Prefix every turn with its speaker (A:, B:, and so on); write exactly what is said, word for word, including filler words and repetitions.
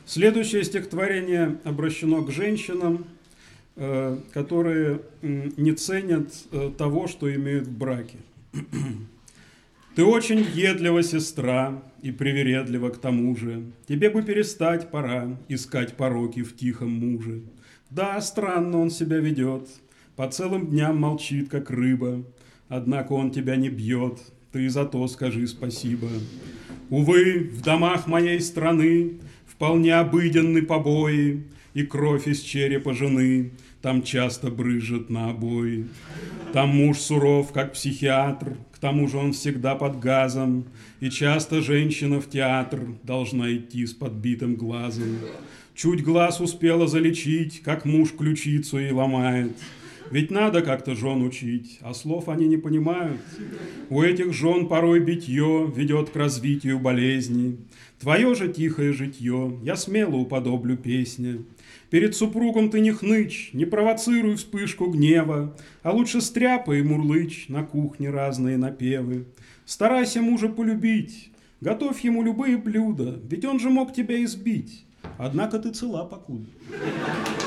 A: Следующее стихотворение обращено к женщинам, которые не ценят того, что имеют в браке. Ты очень въедлива, сестра, и привередлива к тому же. Тебе бы перестать пора искать пороки в тихом муже. Да, странно он себя ведет, по целым дням молчит, как рыба. Однако он тебя не бьет, ты за то скажи спасибо. Увы, в домах моей страны вполне обыденны побои, и кровь из черепа жены там часто брызжет на обои. Там муж суров, как психиатр, к тому же он всегда под газом, и часто женщина в театр должна идти с подбитым глазом. Чуть глаз успела залечить, как муж ключицу ей ломает. Ведь надо как-то жен учить, а слов они не понимают. У этих жен порой битье ведет к развитию болезни. Твое же тихое житье я смело уподоблю песне. Перед супругом ты не хнычь, не провоцируй вспышку гнева, а лучше стряпай и мурлычь на кухне разные напевы. Старайся мужа полюбить, готовь ему любые блюда, ведь он же мог тебя избить, однако ты цела покуда.